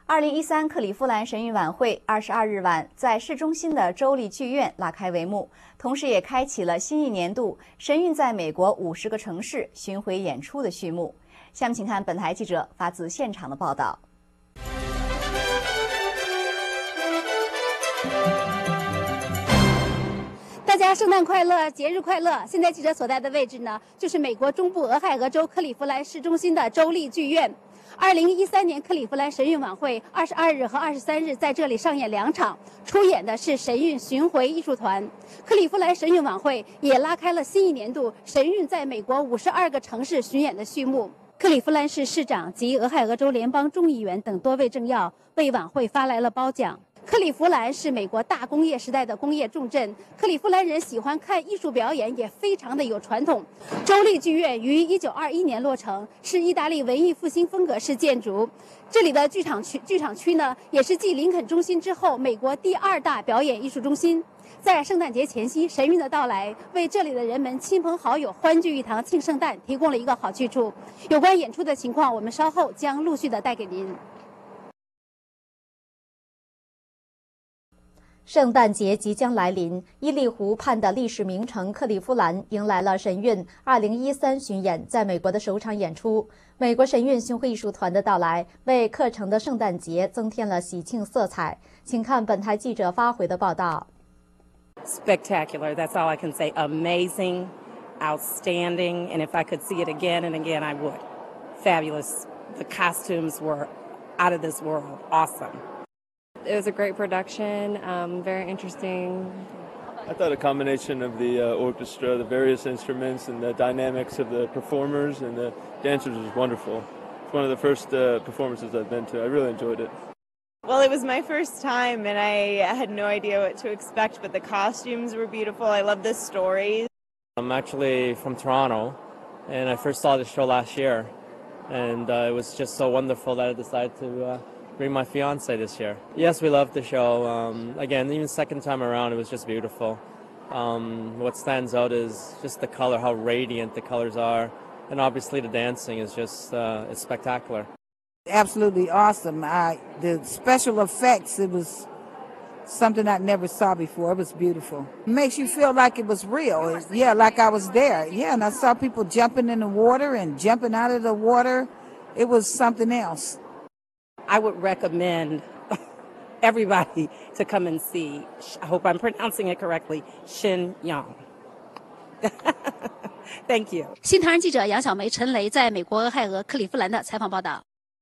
2013克利夫兰神韵晚会22日晚在市中心的州立剧院拉开帷幕，同时也开启了新一年度神韵在美国50个城市巡回演出的序幕。下面请看本台记者发自现场的报道。 大家圣诞快乐，节日快乐！现在记者所在的位置呢，就是美国中部俄亥俄州克利夫兰市中心的州立剧院。2013年克利夫兰神韵晚会22日和23日在这里上演2场，出演的是神韵巡回艺术团。克利夫兰神韵晚会也拉开了新一年度神韵在美国52个城市巡演的序幕。克利夫兰市市长及俄亥俄州联邦众议员等多位政要为晚会发来了褒奖。克利夫兰是美国大工业时代的工业重镇，克利夫兰人喜欢看艺术表演，也非常的有传统。州立剧院于1921年落成，是意大利文艺复兴风格式建筑。这里的剧场区呢，也是继林肯中心之后美国第2大表演艺术中心。在圣诞节前夕，神韵的到来为这里的人们亲朋好友欢聚一堂庆圣诞提供了一个好去处。有关演出的情况，我们稍后将陆续的带给您。 圣诞节即将来临，伊利湖畔的历史名城克利夫兰迎来了神韵2013巡演在美国的首场演出。美国神韵巡回艺术团的到来，为课程的圣诞节增添了喜庆色彩。请看本台记者发回的报道。 Spectacular, that's all I can say. Amazing, outstanding, and if I could see it again and again, I would. Fabulous. The costumes were out of this world. Awesome.It was a great production, very interesting. I thought a combination of the orchestra, the various instruments, and the dynamics of the performers and the dancers was wonderful. It's one of the first performances I've been to. I really enjoyed it. Well, it was my first time, and I had no idea what to expect, but the costumes were beautiful. I love the stories. I'm actually from Toronto, and I first saw the show last year, and it was just so wonderful that I decided to...bring my fiance this year. Yes, we loved the show. Again, even second time around, it was just beautiful. What stands out is just the color, how radiant the colors are, and obviously the dancing is just it's spectacular. Absolutely awesome. The special effects, it was something I never saw before. It was beautiful. It makes you feel like it was real. Yeah, like I was there. Yeah, and I saw people jumping in the water and jumping out of the water. It was something else.I would recommend everybody to come and see, I hope I'm pronouncing it correctly, Shin Yang. Thank you. 新唐人记者杨小梅、陈雷在美国俄亥俄克利夫兰的采访报道。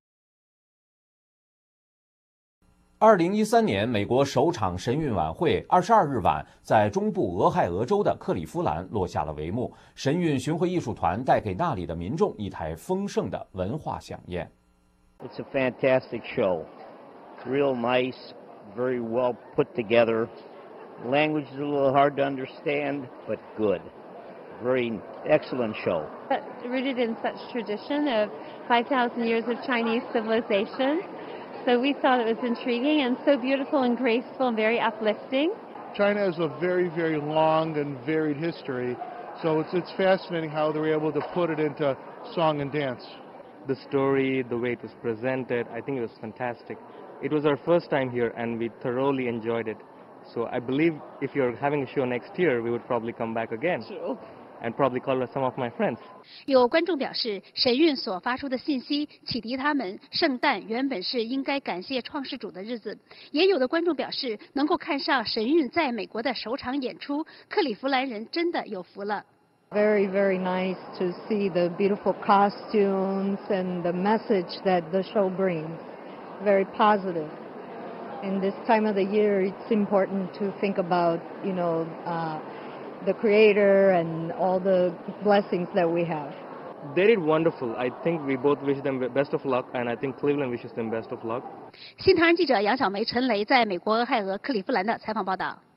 2013年美国首场神韵晚会22日晚在中部俄亥俄州的克利夫兰落下了帷幕。神韵巡回艺术团带给那里的民众一台丰盛的文化飨宴。 It's a fantastic show. Real nice, very well put together. Language is a little hard to understand, but good. Very excellent show. Rooted in such tradition of 5,000 years of Chinese civilization. So we thought it was intriguing and so beautiful and graceful and very uplifting. China has a very, very long and varied history. So it's fascinating how they were able to put it into song and dance.The story, the way it was presented, I think it was fantastic. It was our first time here and we thoroughly enjoyed it. So I believe if you're having a show next year, we would probably come back again. And probably call some of my friends. 有观众表示，神韵所发出的信息启迪他们，圣诞原本是应该感谢创世主的日子。也有的观众表示，能够看上神韵在美国的首场演出，克利夫兰人真的有福了。 Very, very nice to see the beautiful costumes and the message that the show brings. Very positive. In this time of the year, it's important to think about, the Creator and all the blessings that we have. They did wonderful. I think we both wish them best of luck, and I think Cleveland wishes them best of luck. 新唐人记者杨小梅、陈雷在美国俄亥俄克利夫兰的采访报道。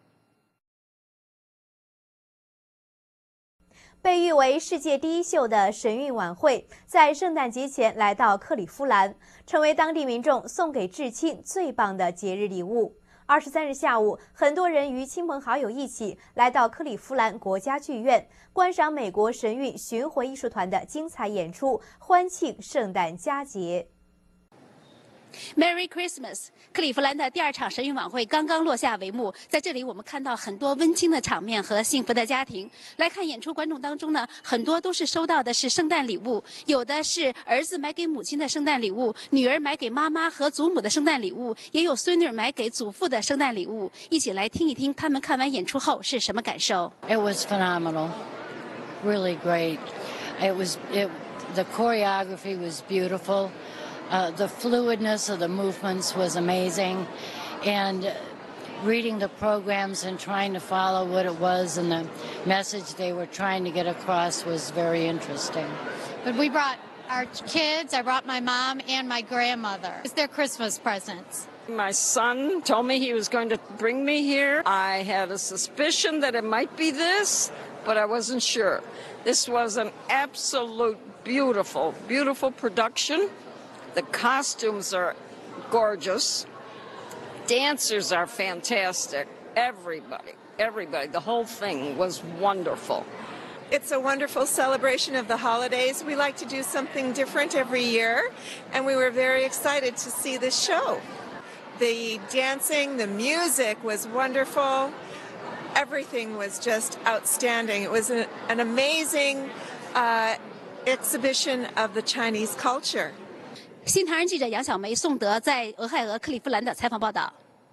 被誉为世界第一秀的神韵晚会，在圣诞节前来到克利夫兰，成为当地民众送给至亲最棒的节日礼物。23日下午，很多人与亲朋好友一起来到克利夫兰国家剧院，观赏美国神韵巡回艺术团的精彩演出，欢庆圣诞佳节。 Merry Christmas！ 克利夫兰的第2场神韵晚会刚刚落下帷幕，在这里我们看到很多温馨的场面和幸福的家庭。来看演出观众当中呢，很多都是收到的是圣诞礼物，有的是儿子买给母亲的圣诞礼物，女儿买给妈妈和祖母的圣诞礼物，也有孙女买给祖父的圣诞礼物。一起来听一听他们看完演出后是什么感受。 It was phenomenal, really great. The choreography was beautiful. The fluidness of the movements was amazing, and reading the programs and trying to follow what it was and the message they were trying to get across was very interesting. But we brought our kids, I brought my mom and my grandmother. It's their Christmas presents. My son told me he was going to bring me here. I had a suspicion that it might be this, but I wasn't sure. This was an absolute beautiful, beautiful production. The costumes are gorgeous. Dancers are fantastic. Everybody, the whole thing was wonderful. It's a wonderful celebration of the holidays. We like to do something different every year, and we were very excited to see this show. The dancing, the music was wonderful. Everything was just outstanding. It was an amazing exhibition of the Chinese culture. 新唐人记者杨小梅、宋德在俄亥俄克利夫兰的采访报道。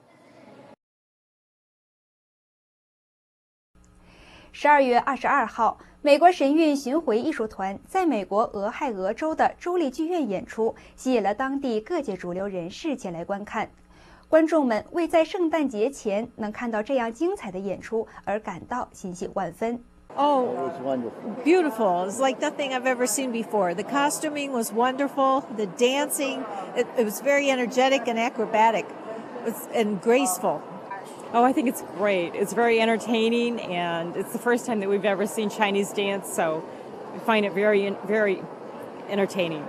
12月22号，美国神韵巡回艺术团在美国俄亥俄州的州立剧院演出，吸引了当地各界主流人士前来观看。观众们为在圣诞节前能看到这样精彩的演出而感到欣喜万分。 Oh, it was wonderful. Beautiful. It's like nothing I've ever seen before. The costuming was wonderful. The dancing, it was very energetic and acrobatic and graceful. Oh, I think it's great. It's very entertaining, and it's the first time that we've ever seen Chinese dance, so we find it very, very entertaining.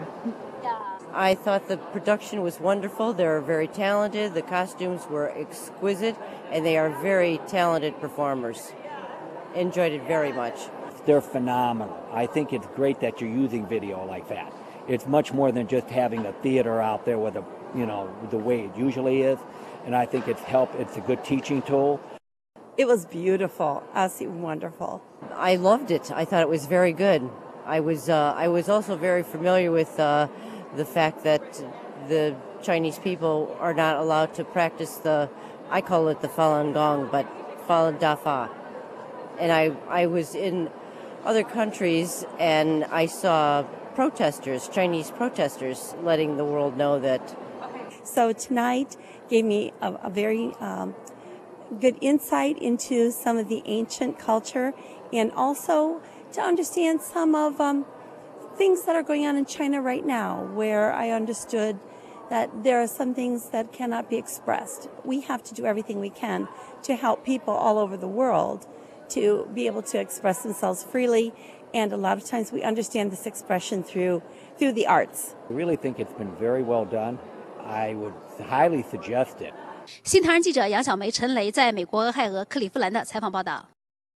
I thought the production was wonderful. They're very talented. The costumes were exquisite, and they are very talented performers. Enjoyed it very much. They're phenomenal. I think it's great that you're using video like that. It's much more than just having a theater out there with the way it usually is. And I think it's a good teaching tool. It was beautiful, absolutely wonderful. I loved it. I thought it was very good. I was also very familiar with the fact that the Chinese people are not allowed to practice I call it the Falun Gong, but Falun Dafa. And I was in other countries, and I saw Chinese protesters, letting the world know that. So tonight gave me a very good insight into some of the ancient culture, and also to understand some of things that are going on in China right now, where I understood that there are some things that cannot be expressed. We have to do everything we can to help people all over the world to be able to express themselves freely, and a lot of times we understand this expression through the arts. I really think it's been very well done. I would highly suggest it. 新唐人记者杨小梅、陈雷在美国俄亥俄克利夫兰的采访报道。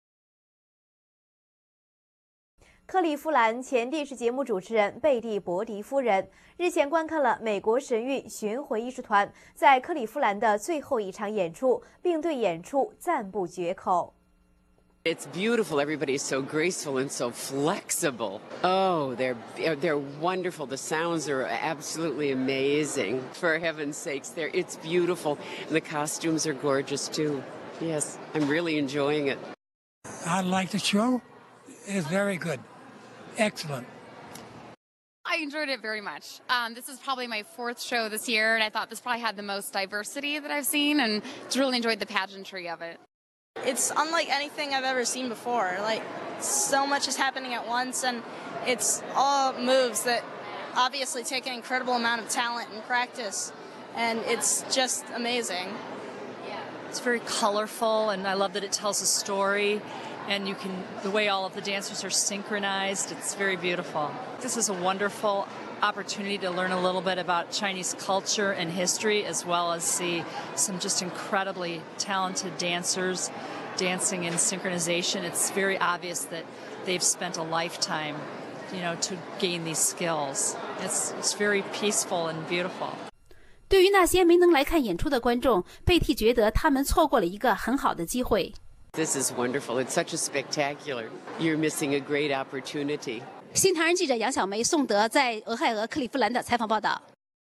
克利夫兰前电视节目主持人贝蒂·伯迪夫人日前观看了美国神韵巡回艺术团在克利夫兰的最后一场演出，并对演出赞不绝口。 It's beautiful. Everybody's so graceful and so flexible. Oh, they're wonderful. The sounds are absolutely amazing. For heaven's sakes, it's beautiful. And the costumes are gorgeous too. Yes, I'm really enjoying it. I like the show. It's very good. Excellent. I enjoyed it very much. This is probably my 4th show this year, and I thought this probably had the most diversity that I've seen, and just really enjoyed the pageantry of it. It's unlike anything I've ever seen before. Like, so much is happening at once, and it's all moves that obviously take an incredible amount of talent and practice, and it's just amazing. It's very colorful, and I love that it tells a story, and the way all of the dancers are synchronized, it's very beautiful. This is a wonderful opportunity to learn a little bit about Chinese culture and history, as well as see some just incredibly talented dancers dancing in synchronization. It's very obvious that they've spent a lifetime, to gain these skills. It's very peaceful and beautiful. 对于那些没能来看演出的观众，贝蒂觉得他们错过了一个很好的机会。 This is wonderful. It's such a spectacular. You're missing a great opportunity. 新唐人记者杨小梅、宋德在俄亥俄克利夫兰的采访报道。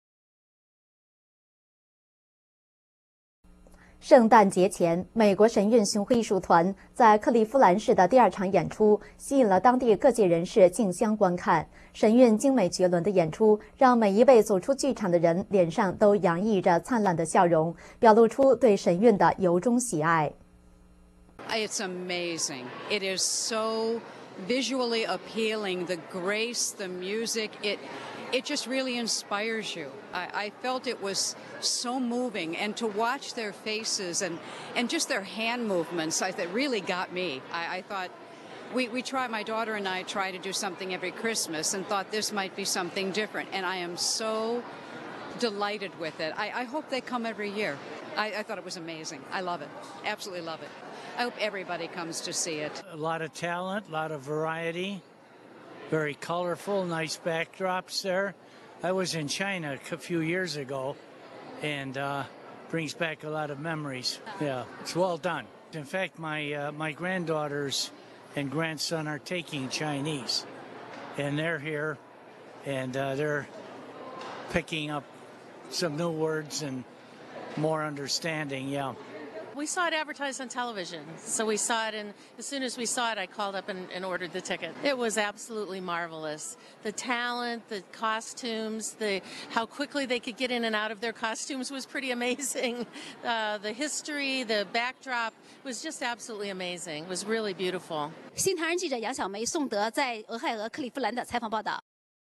圣诞节前，美国神韵巡回艺术团在克利夫兰市的第2场演出吸引了当地各界人士竞相观看。神韵精美绝伦的演出让每一位走出剧场的人脸上都洋溢着灿烂的笑容，表露出对神韵的由衷喜爱。 It's amazing. It is so visually appealing. The grace, the music, it just really inspires you. I felt it was so moving, and to watch their faces and just their hand movements, that really got me. I thought we try, my daughter and I try to do something every Christmas, and thought this might be something different, and I am so delighted with it. I hope they come every year. I thought it was amazing. I love it. Absolutely love it. I hope everybody comes to see it. A lot of talent, a lot of variety, very colorful, nice backdrops there. I was in China a few years ago, and brings back a lot of memories. Yeah, it's well done. In fact, my granddaughters and grandson are taking Chinese, and they're here, and they're picking up some new words and more understanding. Yeah. We saw it advertised on television, so we saw it, and as soon as we saw it, I called up and ordered the ticket. It was absolutely marvelous. The talent, the costumes, how quickly they could get in and out of their costumes was pretty amazing. The history, the backdrop was just absolutely amazing. It was really beautiful. 新唐人记者杨小梅、宋德在俄亥俄克利夫兰的采访报道。